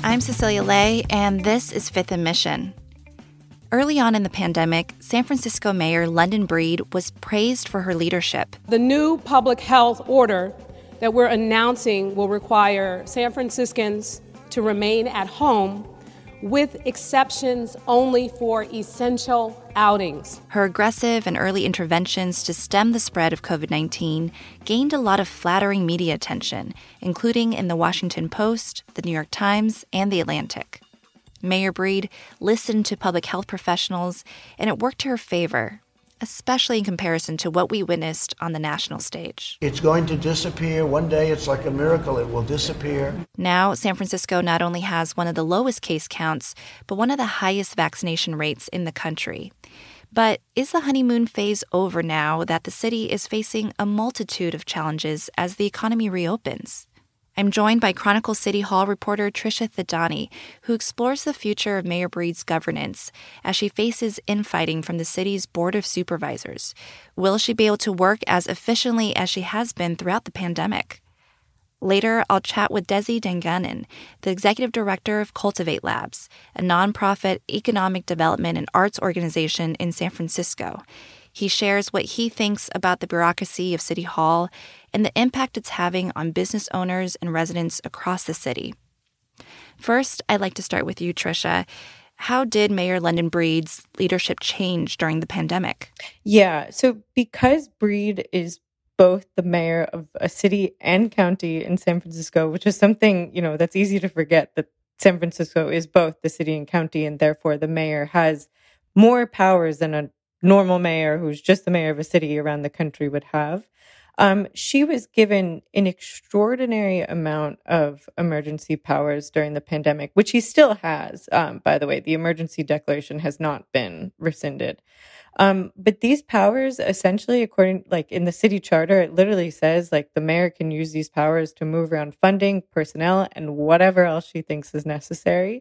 I'm Cecilia Lay, and this is Fifth and Mission. Early on in the pandemic, San Francisco Mayor London Breed was praised for her leadership. The new public health order that we're announcing will require San Franciscans to remain at home with exceptions only for essential outings. Her aggressive and early interventions to stem the spread of COVID-19 gained a lot of flattering media attention, including in the Washington Post, the New York Times, and the Atlantic. Mayor Breed listened to public health professionals, and it worked to her favor, especially in comparison to what we witnessed on the national stage. It's going to disappear. One day, it's like a miracle. It will disappear. Now, San Francisco not only has one of the lowest case counts, but one of the highest vaccination rates in the country. But is the honeymoon phase over now that the city is facing a multitude of challenges as the economy reopens? I'm joined by Chronicle City Hall reporter Trisha Thadani, who explores the future of Mayor Breed's governance as she faces infighting from the city's Board of Supervisors. Will she be able to work as efficiently as she has been throughout the pandemic? Later, I'll chat with Desi Danganin, the executive director of Cultivate Labs, a nonprofit economic development and arts organization in San Francisco. He shares what he thinks about the bureaucracy of City Hall and the impact it's having on business owners and residents across the city. First, I'd like to start with you, Trisha. How did Mayor London Breed's leadership change during the pandemic? Yeah, so because Breed is both the mayor of a city and county in San Francisco, which is something, that's easy to forget, that San Francisco is both the city and county, and therefore the mayor has more powers than a normal mayor who's just the mayor of a city around the country would have. She was given an extraordinary amount of emergency powers during the pandemic, which he still has. By the way, the emergency declaration has not been rescinded. But these powers, essentially, according, in the city charter, it literally says, the mayor can use these powers to move around funding, personnel, and whatever else she thinks is necessary.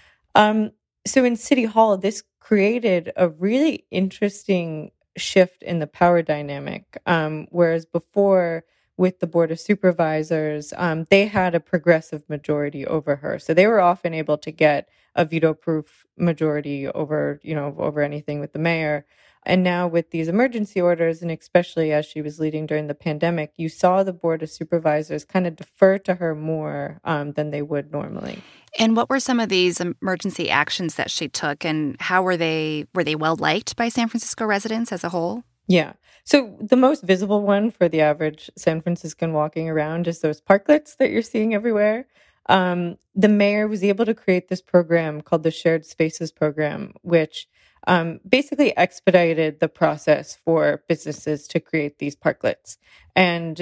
So in City Hall, this created a really interesting shift in the power dynamic. Whereas before, with the Board of Supervisors, they had a progressive majority over her. So they were often able to get a veto-proof majority over anything with the mayor. And now with these emergency orders, and especially as she was leading during the pandemic, you saw the Board of Supervisors kind of defer to her more than they would normally. And what were some of these emergency actions that she took, and how were they well liked by San Francisco residents as a whole? Yeah. So the most visible one for the average San Franciscan walking around is those parklets that you're seeing everywhere. The mayor was able to create this program called the Shared Spaces Program, which basically expedited the process for businesses to create these parklets. And,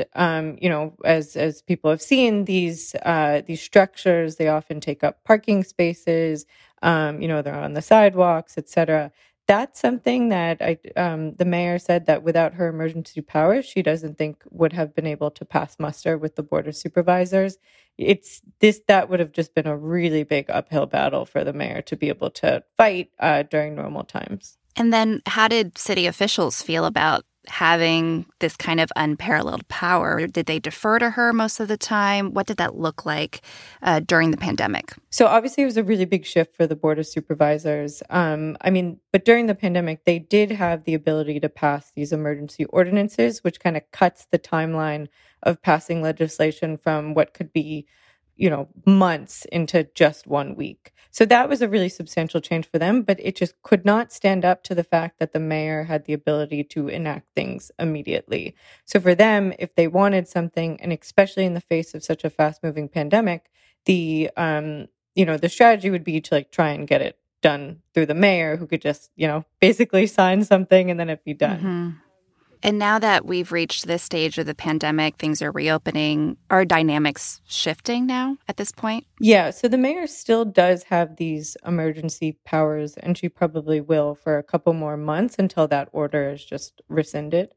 as people have seen, these structures, they often take up parking spaces, they're on the sidewalks, et cetera. That's something that the mayor said that without her emergency powers, she doesn't think would have been able to pass muster with the Board of Supervisors. That would have just been a really big uphill battle for the mayor to be able to fight during normal times. And then how did city officials feel about having this kind of unparalleled power? Did they defer to her most of the time? What did that look like during the pandemic? So obviously it was a really big shift for the Board of Supervisors. But during the pandemic, they did have the ability to pass these emergency ordinances, which kind of cuts the timeline of passing legislation from what could be, months into just 1 week. So that was a really substantial change for them, but it just could not stand up to the fact that the mayor had the ability to enact things immediately. So for them, if they wanted something, and especially in the face of such a fast-moving pandemic, the strategy would be to try and get it done through the mayor, who could just, basically sign something and then it'd be done. Mm-hmm. And now that we've reached this stage of the pandemic, things are reopening. Are dynamics shifting now at this point? Yeah, so the mayor still does have these emergency powers, and she probably will for a couple more months until that order is just rescinded.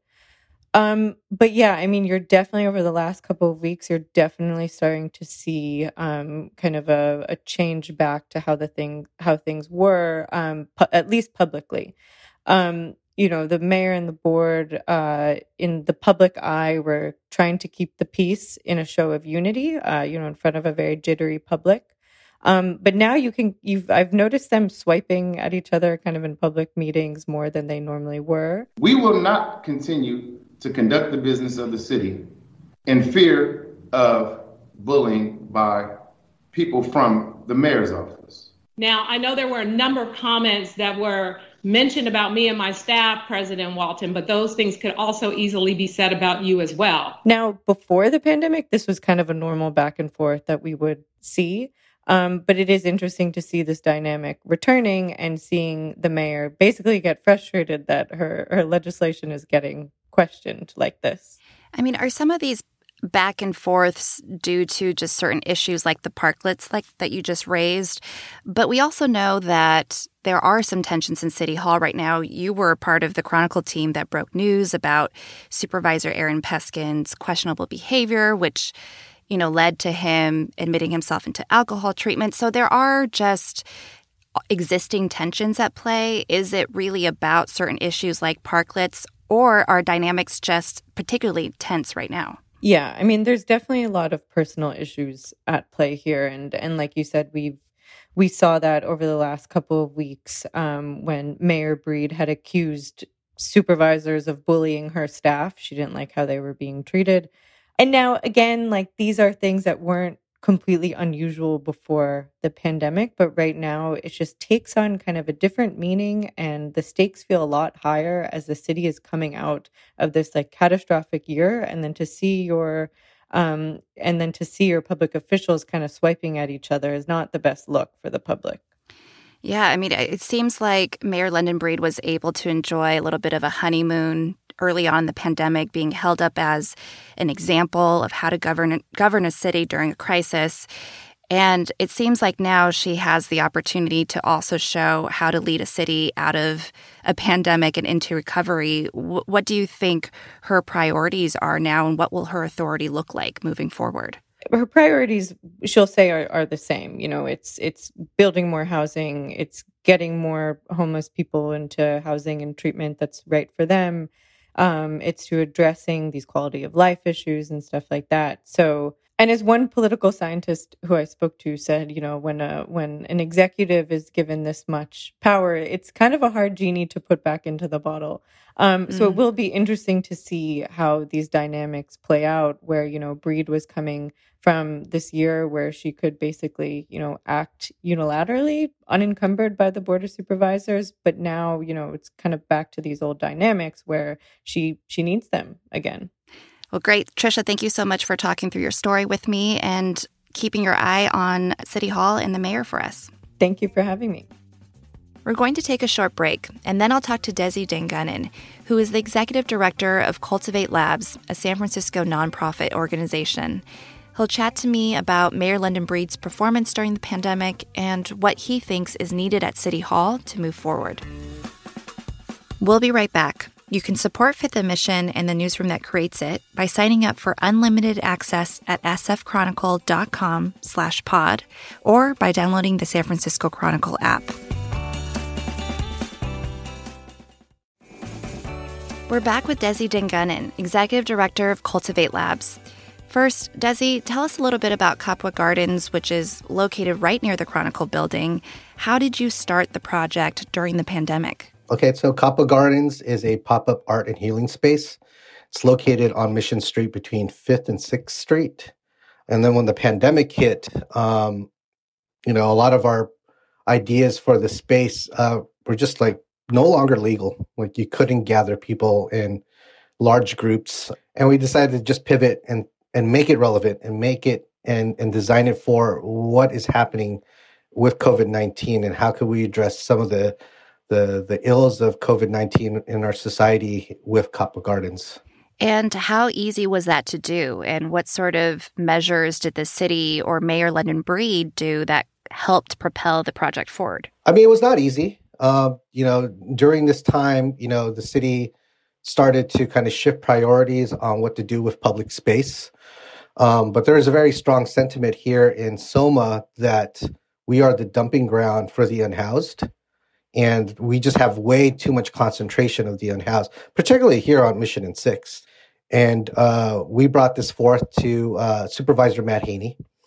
But yeah, you're definitely, over the last couple of weeks, you're definitely starting to see kind of a change back to how things were, at least publicly. The mayor and the board in the public eye were trying to keep the peace in a show of unity, in front of a very jittery public. But now I've noticed them swiping at each other kind of in public meetings more than they normally were. We will not continue to conduct the business of the city in fear of bullying by people from the mayor's office. Now, I know there were a number of comments that were mentioned about me and my staff, President Walton, but those things could also easily be said about you as well. Now, before the pandemic, this was kind of a normal back and forth that we would see. But it is interesting to see this dynamic returning and seeing the mayor basically get frustrated that her legislation is getting questioned like this. I mean, are some of these back and forths due to just certain issues like the parklets like that you just raised? But we also know that there are some tensions in City Hall right now. You were part of the Chronicle team that broke news about Supervisor Aaron Peskin's questionable behavior, which, led to him admitting himself into alcohol treatment. So there are just existing tensions at play. Is it really about certain issues like parklets, or are dynamics just particularly tense right now? Yeah, I mean, there's definitely a lot of personal issues at play here. And like you said, we saw that over the last couple of weeks when Mayor Breed had accused supervisors of bullying her staff. She didn't like how they were being treated. And now, again, like these are things that weren't completely unusual before the pandemic, but right now it just takes on kind of a different meaning, and the stakes feel a lot higher as the city is coming out of this like catastrophic year, and then to see your public officials kind of swiping at each other is not the best look for the public. Yeah, I mean, it seems like Mayor London Breed was able to enjoy a little bit of a honeymoon early on in the pandemic, being held up as an example of how to govern a city during a crisis. And it seems like now she has the opportunity to also show how to lead a city out of a pandemic and into recovery. What do you think her priorities are now, and what will her authority look like moving forward? Her priorities, she'll say, are the same. It's building more housing. It's getting more homeless people into housing and treatment that's right for them. It's to addressing these quality of life issues and stuff like that. So, and as one political scientist who I spoke to said, when an executive is given this much power, it's kind of a hard genie to put back into the bottle. So it will be interesting to see how these dynamics play out, where, Breed was coming from this year where she could basically, act unilaterally, unencumbered by the Board of Supervisors. But now, it's kind of back to these old dynamics where she needs them again. Well, great. Trisha, thank you so much for talking through your story with me and keeping your eye on City Hall and the mayor for us. Thank you for having me. We're going to take a short break, and then I'll talk to Desi Dangunnan, who is the executive director of Cultivate Labs, a San Francisco nonprofit organization. He'll chat to me about Mayor London Breed's performance during the pandemic and what he thinks is needed at City Hall to move forward. We'll be right back. You can support Fifth and Mission and the newsroom that creates it by signing up for unlimited access at sfchronicle.com/pod or by downloading the San Francisco Chronicle app. We're back with Desi Dangunnan, Executive Director of Cultivate Labs. First, Desi, tell us a little bit about Kapwa Gardens, which is located right near the Chronicle building. How did you start the project during the pandemic? Okay, so Kapwa Gardens is a pop-up art and healing space. It's located on Mission Street between 5th and 6th Street. And then when the pandemic hit, a lot of our ideas for the space were just no longer legal. Like you couldn't gather people in large groups. And we decided to just pivot and make it relevant and make it and design it for what is happening with COVID-19 and how can we address some of the ills of COVID-19 in our society with Kapwa Gardens. And how easy was that to do? And what sort of measures did the city or Mayor London Breed do that helped propel the project forward? I mean, it was not easy. During this time, the city started to kind of shift priorities on what to do with public space. But there is a very strong sentiment here in SoMa that we are the dumping ground for the unhoused. And we just have way too much concentration of the unhoused, particularly here on Mission and 6th. And we brought this forth to Supervisor Matt Haney.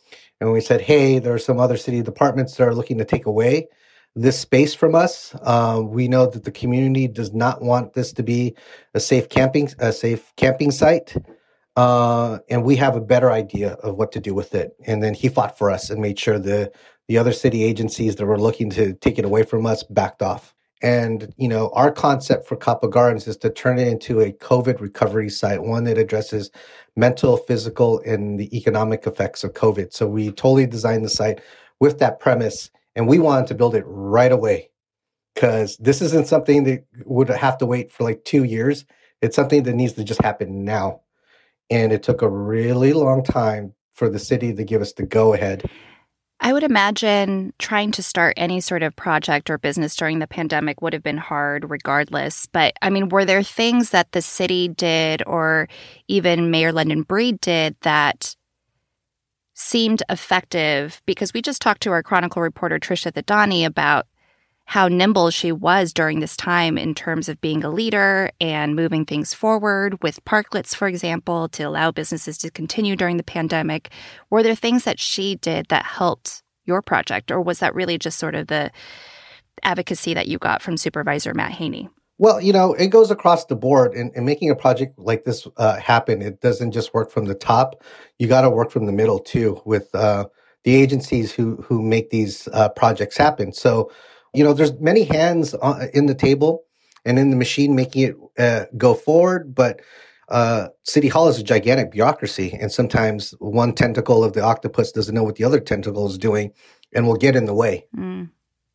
And we said, hey, there are some other city departments that are looking to take away this space from us. We know that the community does not want this to be a safe camping site. And we have a better idea of what to do with it. And then he fought for us and made sure the other city agencies that were looking to take it away from us backed off. And, our concept for Capa Gardens is to turn it into a COVID recovery site, one that addresses mental, physical, and the economic effects of COVID. So we totally designed the site with that premise, and we wanted to build it right away because this isn't something that would have to wait for like 2 years. It's something that needs to just happen now. And it took a really long time for the city to give us the go-ahead. I would imagine trying to start any sort of project or business during the pandemic would have been hard regardless. But I mean, were there things that the city did or even Mayor London Breed did that seemed effective? Because we just talked to our Chronicle reporter, Trisha Thadani, about how nimble she was during this time in terms of being a leader and moving things forward with parklets, for example, to allow businesses to continue during the pandemic. Were there things that she did that helped your project, or was that really just sort of the advocacy that you got from Supervisor Matt Haney? Well, it goes across the board. And making a project like this happen, it doesn't just work from the top. You got to work from the middle, too, with the agencies who make these projects happen. So, there's many hands in the table and in the machine making it go forward. But City Hall is a gigantic bureaucracy. And sometimes one tentacle of the octopus doesn't know what the other tentacle is doing and will get in the way. Mm.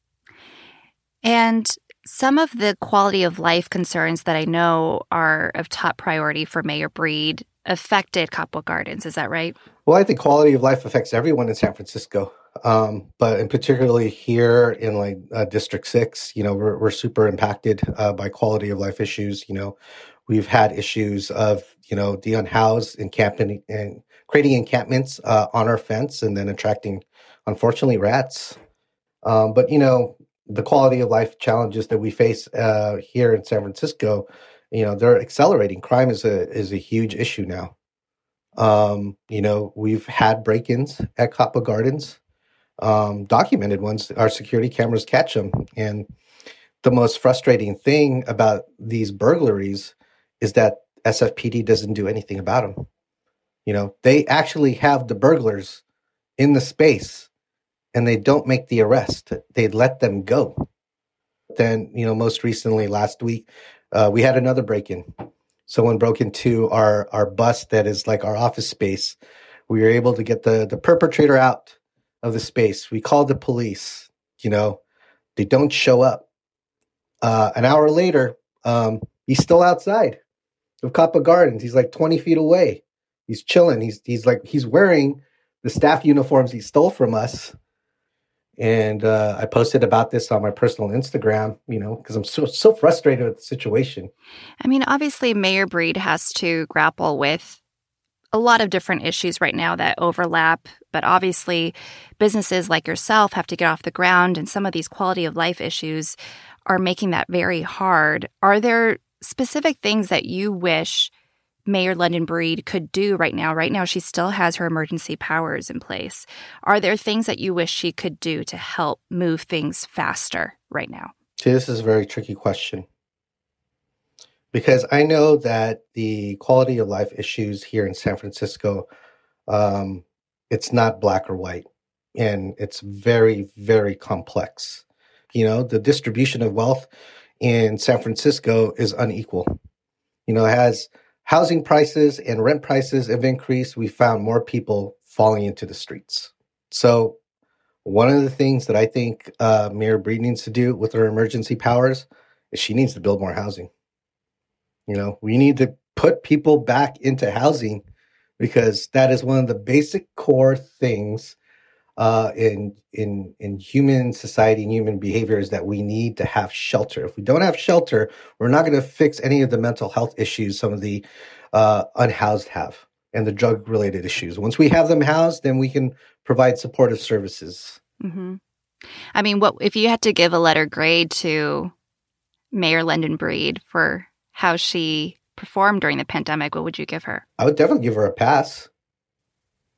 And some of the quality of life concerns that I know are of top priority for Mayor Breed affected Capa Gardens. Is that right? Well, I think quality of life affects everyone in San Francisco. But in particularly here in District 6, we're super impacted by quality of life issues. We've had issues of, the unhoused encampment and creating encampments on our fence and then attracting, unfortunately, rats. But the quality of life challenges that we face here in San Francisco, they're accelerating. Crime is a huge issue now. We've had break-ins at Capa Gardens. Documented ones. Our security cameras catch them. And the most frustrating thing about these burglaries is that SFPD doesn't do anything about them. They actually have the burglars in the space and they don't make the arrest. They let them go. Then, most recently last week, we had another break-in. Someone broke into our bus that is like our office space. We were able to get the perpetrator out of the space. We called the police. They don't show up. An hour later, he's still outside of Capa Gardens. He's like 20 feet away. He's chilling. He's wearing the staff uniforms he stole from us. And I posted about this on my personal Instagram, because I'm so frustrated with the situation. I mean, obviously, Mayor Breed has to grapple with a lot of different issues right now that overlap. But obviously, businesses like yourself have to get off the ground. And some of these quality of life issues are making that very hard. Are there specific things that you wish Mayor London Breed could do right now? Right now, she still has her emergency powers in place. Are there things that you wish she could do to help move things faster right now? See, this is a very tricky question. Because I know that the quality of life issues here in San Francisco, it's not black or white. And it's very, very complex. The distribution of wealth in San Francisco is unequal. As housing prices and rent prices have increased, we found more people falling into the streets. So one of the things that I think Mayor Breed needs to do with her emergency powers is she needs to build more housing. We need to put people back into housing because that is one of the basic core things in human society and human behavior is that we need to have shelter. If we don't have shelter, we're not going to fix any of the mental health issues some of the unhoused have and the drug-related issues. Once we have them housed, then we can provide supportive services. Mm-hmm. I mean, what if you had to give a letter grade to Mayor London Breed for how she performed during the pandemic, what would you give her? I would definitely give her a pass.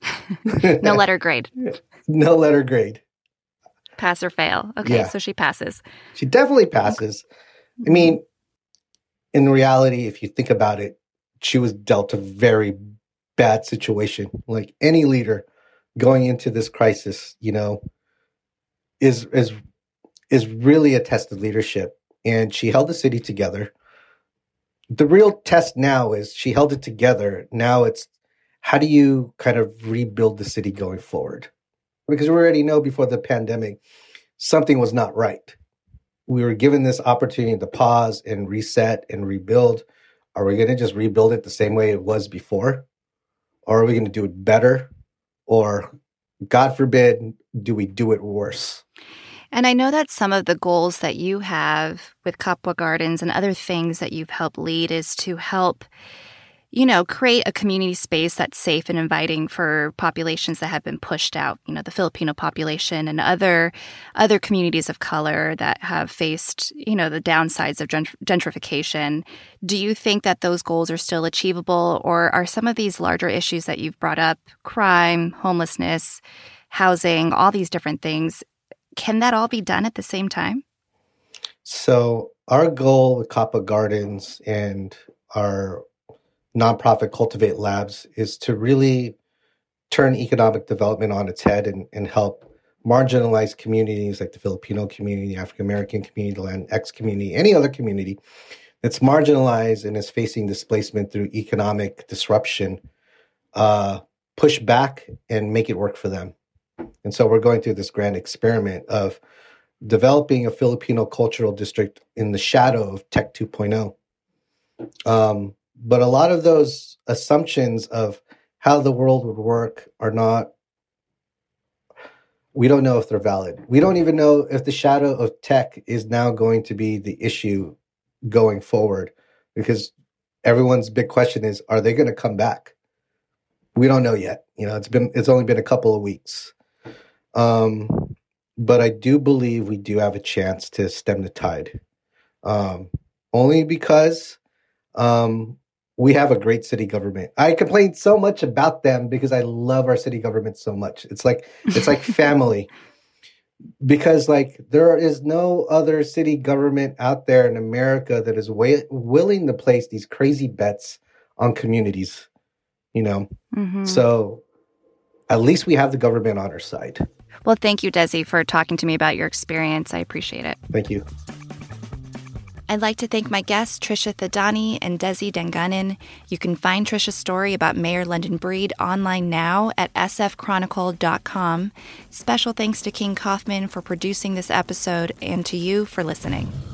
No letter grade. No letter grade. Pass or fail. Okay, Yeah. so she passes. She definitely passes. I mean, in reality, if you think about it, she was dealt a very bad situation. Like any leader going into this crisis, is really a test of leadership. And she held the city together. The real test now is she held it together. Now it's how do you kind of rebuild the city going forward? Because we already know before the pandemic, something was not right. We were given this opportunity to pause and reset and rebuild. Are we going to just rebuild it the same way it was before? Or are we going to do it better? Or, God forbid, do we do it worse? And I know that some of the goals that you have with Kapwa Gardens and other things that you've helped lead is to help, create a community space that's safe and inviting for populations that have been pushed out, the Filipino population and other communities of color that have faced, the downsides of gentrification. Do you think that those goals are still achievable, or are some of these larger issues that you've brought up, crime, homelessness, housing, all these different things, can that all be done at the same time? So our goal with Kapwa Gardens and our nonprofit Cultivate Labs is to really turn economic development on its head and help marginalized communities like the Filipino community, African American community, the Latinx community, any other community that's marginalized and is facing displacement through economic disruption, push back and make it work for them. And so we're going through this grand experiment of developing a Filipino cultural district in the shadow of Tech 2.0. But a lot of those assumptions of how the world would work we don't know if they're valid. We don't even know if the shadow of tech is now going to be the issue going forward, because everyone's big question is, are they going to come back? We don't know yet. It's only been a couple of weeks. But I do believe we do have a chance to stem the tide. Only because we have a great city government. I complain so much about them because I love our city government so much. It's like family. Because there is no other city government out there in America that is willing to place these crazy bets on communities, Mm-hmm. So at least we have the government on our side. Well, thank you, Desi, for talking to me about your experience. I appreciate it. Thank you. I'd like to thank my guests, Trisha Thadani and Desi Danganin. You can find Trisha's story about Mayor London Breed online now at sfchronicle.com. Special thanks to King Kaufman for producing this episode and to you for listening.